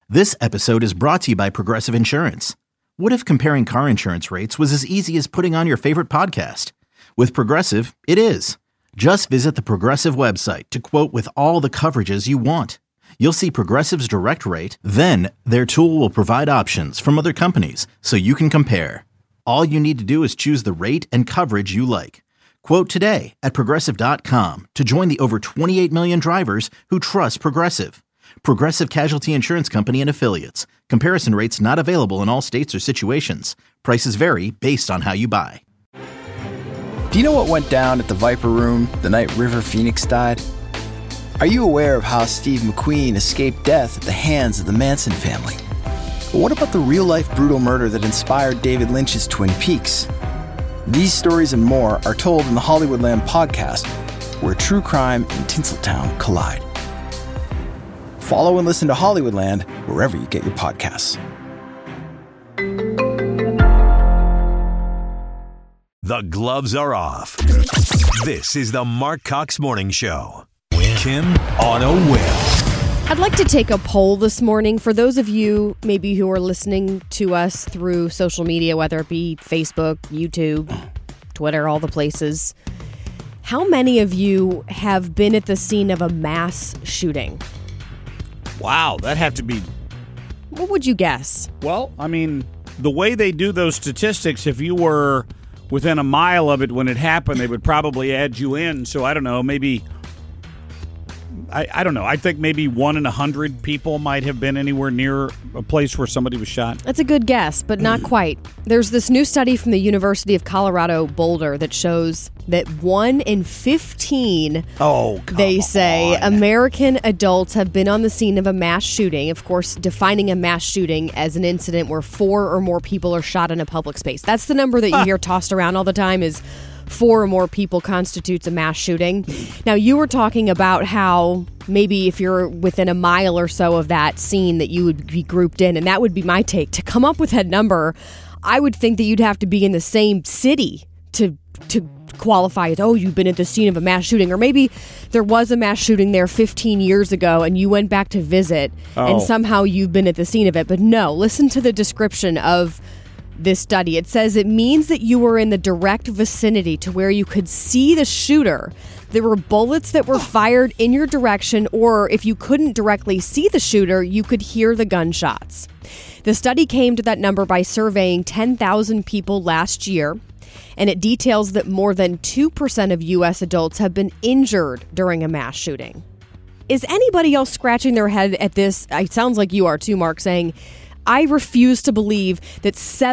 This episode is brought to you by Progressive Insurance. What if comparing car insurance rates was as easy as putting on your favorite podcast? With Progressive, it is. Just visit the Progressive website to quote with all the coverages you want. You'll see Progressive's direct rate, then their tool will provide options from other companies so you can compare. All you need to do is choose the rate and coverage you like. Quote today at Progressive.com to join the over 28 million drivers who trust Progressive. Progressive Casualty Insurance Company and Affiliates. Comparison rates not available in all states or situations. Prices vary based on how you buy. Do you know what went down at the Viper Room the night River Phoenix died? Are you aware of how Steve McQueen escaped death at the hands of the Manson family? But what about the real-life brutal murder that inspired David Lynch's Twin Peaks? These stories and more are told in the Hollywoodland podcast, where true crime and Tinseltown collide. Follow and listen to Hollywoodland wherever you get your podcasts. The gloves are off. This is the Mark Cox Morning Show. Kim on a win. I'd like to take a poll this morning for those of you maybe who are listening to us through social media, whether it be Facebook, YouTube, Twitter, all the places. How many of you have been at the scene of a mass shooting? Wow, that'd have to be... What would you guess? Well, I mean, the way they do those statistics, if you were within a mile of it when it happened, they would probably add you in. So I don't know, maybe... I don't know. I think maybe 1 in 100 people might have been anywhere near a place where somebody was shot. That's a good guess, but not quite. There's this new study from the University of Colorado Boulder that shows that 1 in 15, American adults have been on the scene of a mass shooting. Of course, defining a mass shooting as an incident where 4 or more people are shot in a public space. That's the number that you hear tossed around all the time is 4 or more people constitutes a mass shooting. Now, you were talking about how maybe if you're within a mile or so of that scene that you would be grouped in, and that would be my take. To come up with that number, I would think that you'd have to be in the same city to qualify as, you've been at the scene of a mass shooting. Or maybe there was a mass shooting there 15 years ago and you went back to visit and somehow you've been at the scene of it. But no, listen to the description of this study. It says it means that you were in the direct vicinity to where you could see the shooter. There were bullets that were fired in your direction, or if you couldn't directly see the shooter, you could hear the gunshots. The study came to that number by surveying 10,000 people last year, and it details that more than 2% of U.S. adults have been injured during a mass shooting. Is anybody else scratching their head at this? It sounds like you are too, Mark, saying, I refuse to believe that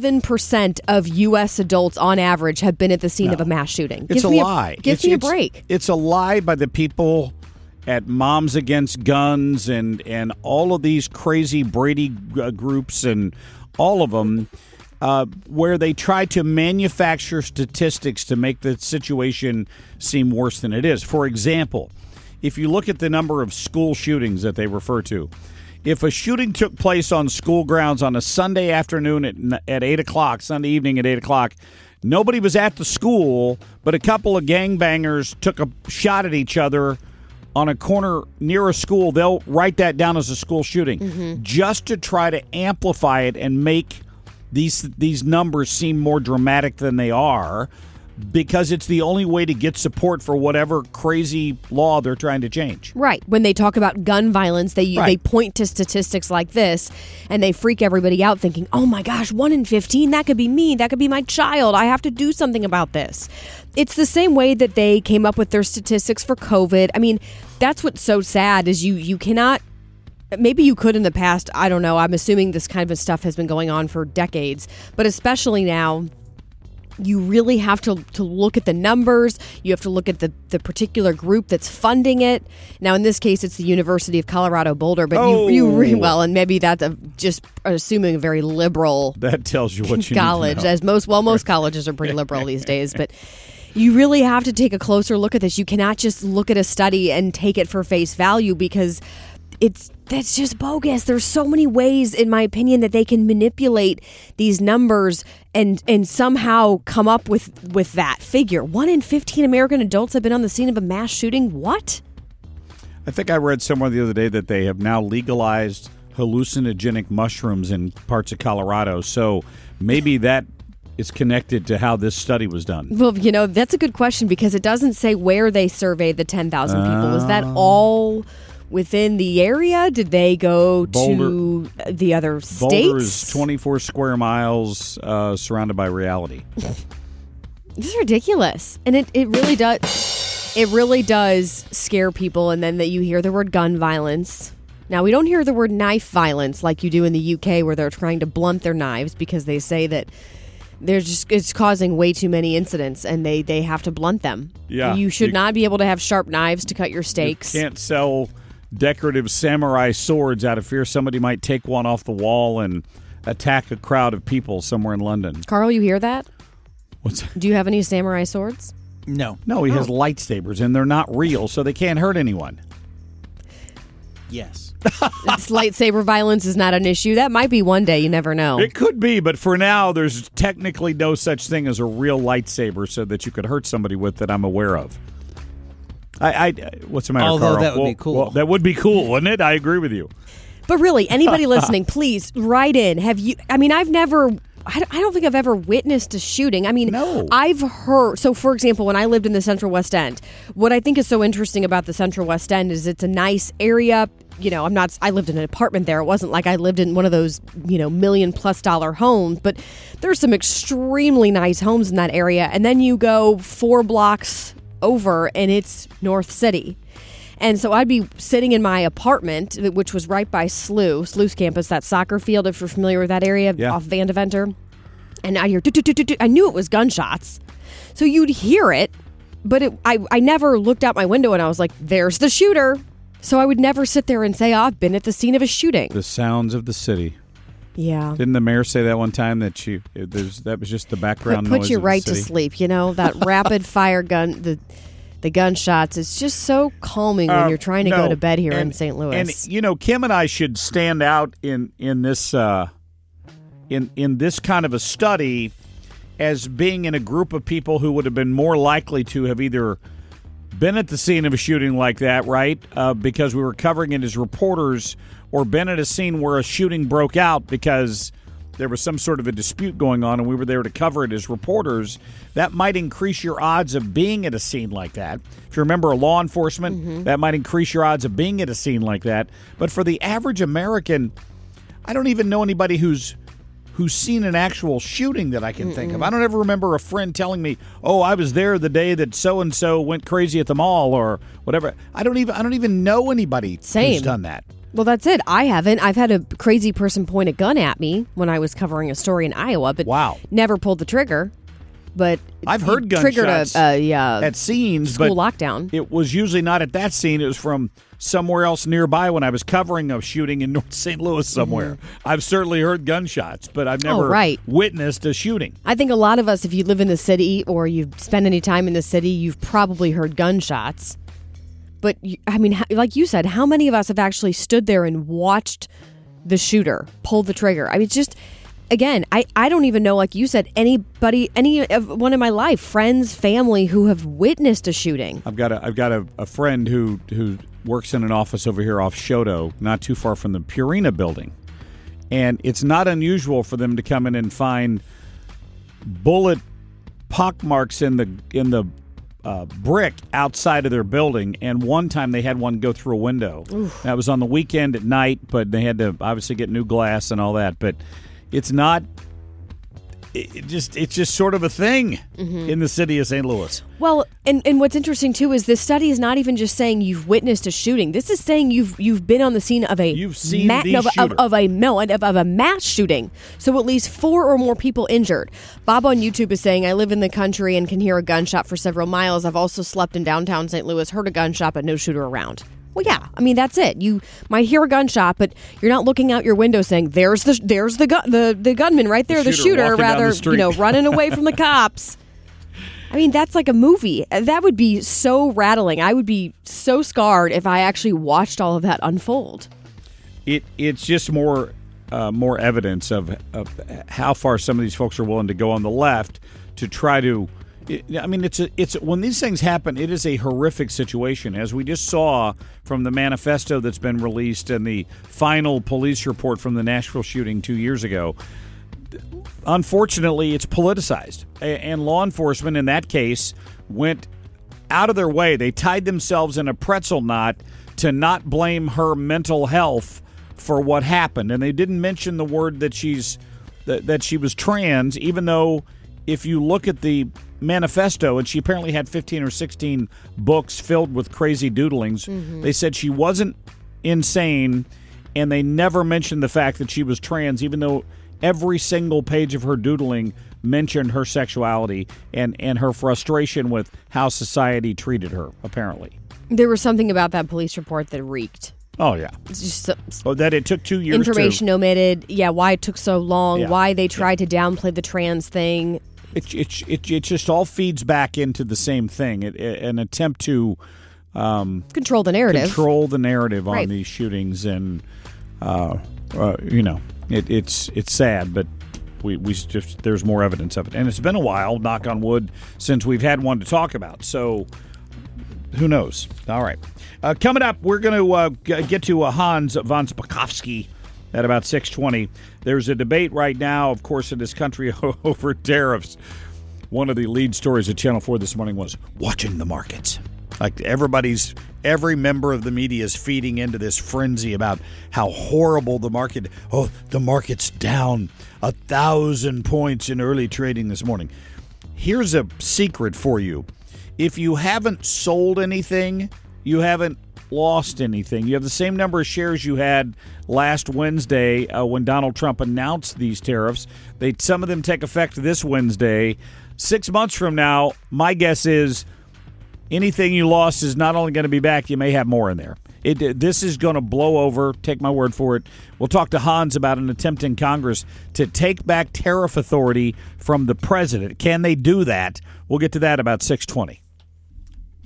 7% of U.S. adults on average have been at the scene of a mass shooting. It's a lie. Give me a break. It's a lie by the people at Moms Against Guns and all of these crazy Brady groups and all of them where they try to manufacture statistics to make the situation seem worse than it is. For example, if you look at the number of school shootings that they refer to, if a shooting took place on school grounds on a Sunday afternoon at 8 o'clock, Sunday evening at 8 o'clock, nobody was at the school, but a couple of gangbangers took a shot at each other on a corner near a school, they'll write that down as a school shooting just to try to amplify it and make these numbers seem more dramatic than they are, because it's the only way to get support for whatever crazy law they're trying to change. Right. When they talk about gun violence, they point to statistics like this, and they freak everybody out thinking, oh my gosh, 1 in 15, that could be me, that could be my child, I have to do something about this. It's the same way that they came up with their statistics for COVID. I mean, that's what's so sad is you cannot... Maybe you could in the past, I don't know, I'm assuming this kind of stuff has been going on for decades, but especially now... You really have to look at the numbers. You have to look at the particular group that's funding it. Now, in this case, it's the University of Colorado Boulder, but and maybe that's just assuming a very liberal that tells you what you college, need to know. as most colleges are pretty liberal these days. But you really have to take a closer look at this. You cannot just look at a study and take it for face value because that's just bogus. There's so many ways, in my opinion, that they can manipulate these numbers and somehow come up with that figure. 1 in 15 American adults have been on the scene of a mass shooting. What? I think I read somewhere the other day that they have now legalized hallucinogenic mushrooms in parts of Colorado. So maybe that is connected to how this study was done. Well, that's a good question because it doesn't say where they surveyed the 10,000 people. Is that all within the area? Did they go to the other states? Boulder is 24 square miles surrounded by reality. This is ridiculous. And it really does. It really does scare people. And then that you hear the word gun violence. Now, we don't hear the word knife violence like you do in the UK where they're trying to blunt their knives because they say that it's causing way too many incidents and they have to blunt them. Yeah. You should not be able to have sharp knives to cut your steaks. You can't sell decorative samurai swords out of fear somebody might take one off the wall and attack a crowd of people somewhere in London. Carl, you hear that? What's that? Do you have any samurai swords? No. No, he has lightsabers, and they're not real, so they can't hurt anyone. Yes. Lightsaber violence is not an issue. That might be one day. You never know. It could be, but for now, there's technically no such thing as a real lightsaber so that you could hurt somebody with that I'm aware of. What's the matter, Although Carl? that would be cool. Well, that would be cool, wouldn't it? I agree with you. But really, anybody listening, please write in. I don't think I've ever witnessed a shooting. I mean, No. I've heard. So, for example, when I lived in the Central West End, what I think is so interesting about the Central West End is it's a nice area. I lived in an apartment there. It wasn't like I lived in one of those, $1 million+ homes, but there's some extremely nice homes in that area. And then you go 4 blocks over and it's North City. And so I'd be sitting in my apartment, which was right by SLU's campus, that soccer field, if you're familiar with that area, off Van Deventer. And I'd hear, I knew it was gunshots. So you'd hear it, but I never looked out my window and I was like, there's the shooter. So I would never sit there and say, I've been at the scene of a shooting. The sounds of the city. Yeah. Didn't the mayor say that one time that that was just the background noise Put you of right the to city? sleep. That rapid fire gun, the gunshots. It's just so calming when you're trying to go to bed here in St. Louis. And Kim and I should stand out in this in this kind of a study as being in a group of people who would have been more likely to have either been at the scene of a shooting like that, right? Because we were covering it as reporters, or been at a scene where a shooting broke out because there was some sort of a dispute going on and we were there to cover it as reporters. That might increase your odds of being at a scene like that. If you remember law enforcement, that might increase your odds of being at a scene like that. But for the average American, I don't even know anybody who's seen an actual shooting that I can think of. I don't ever remember a friend telling me, "Oh, I was there the day that so and so went crazy at the mall," or whatever. I don't even know anybody who's done that. Well, that's it. I haven't. I've had a crazy person point a gun at me when I was covering a story in Iowa, but never pulled the trigger. But I've heard gunshots at scenes, school but lockdown. It was usually not at that scene. It was from somewhere else nearby when I was covering a shooting in North St. Louis somewhere. I've certainly heard gunshots, but I've never witnessed a shooting. I think a lot of us, if you live in the city or you've spent any time in the city, you've probably heard gunshots. But, like you said, how many of us have actually stood there and watched the shooter pull the trigger? I mean, it's just, again, I don't even know, like you said, any of one in my life, friends, family, who have witnessed a shooting. I've got a friend who works in an office over here off Shoto, not too far from the Purina building. And it's not unusual for them to come in and find bullet pockmarks in the brick outside of their building, and one time they had one go through a window. Oof. That was on the weekend at night, but they had to obviously get new glass and all that. But it's not. It's just sort of a thing in the city of St. Louis. Well, and what's interesting too is this study is not even just saying you've witnessed a shooting. This is saying you've been on the scene of a of a mass shooting. So at least 4 or more people injured. Bob on YouTube is saying, I live in the country and can hear a gunshot for several miles. I've also slept in downtown St. Louis, heard a gunshot, but no shooter around. Well, yeah. I mean, that's it. You might hear a gunshot, but you're not looking out your window saying, "There's the gunman right there, the shooter, rather, running away from the cops." I mean, that's like a movie. That would be so rattling. I would be so scarred if I actually watched all of that unfold. It's just more evidence of how far some of these folks are willing to go on the left to try to It's when these things happen, it is a horrific situation, as we just saw from the manifesto that's been released and the final police report from the Nashville shooting 2 years ago. Unfortunately, it's politicized, and law enforcement in that case went out of their way. They tied themselves in a pretzel knot to not blame her mental health for what happened, and they didn't mention the word that she was trans, even though if you look at the manifesto, and she apparently had 15 or 16 books filled with crazy doodlings, they said she wasn't insane, and they never mentioned the fact that she was trans, even though every single page of her doodling mentioned her sexuality and her frustration with how society treated her, apparently. There was something about that police report that reeked. Oh, yeah. It's just that it took 2 years information omitted. Yeah, why it took so long, Yeah. why they tried to downplay the trans thing. It just all feeds back into the same thing, an attempt to Control the narrative. on Right. these shootings, and it's sad, but we just there's more evidence of it, and it's been a while, knock on wood, since we've had one to talk about. So who knows? All right, coming up, we're going to get to Hans von Spakovsky at about 6:20. There's a debate right now, of course, in this country over tariffs. One of the lead stories at Channel 4 this morning was watching the markets. Like every member of the media is feeding into this frenzy about how horrible the market. Oh, the market's down 1,000 points in early trading this morning. Here's a secret for you. If you haven't sold anything, you haven't lost anything. You have the same number of shares you had last Wednesday when Donald Trump announced these tariffs. Some of them take effect this Wednesday. 6 months from now, my guess is anything you lost is not only going to be back, you may have more in there. This is going to blow over. Take my word for it. We'll talk to Hans about an attempt in Congress to take back tariff authority from the president. Can they do that? We'll get to that about 6:20.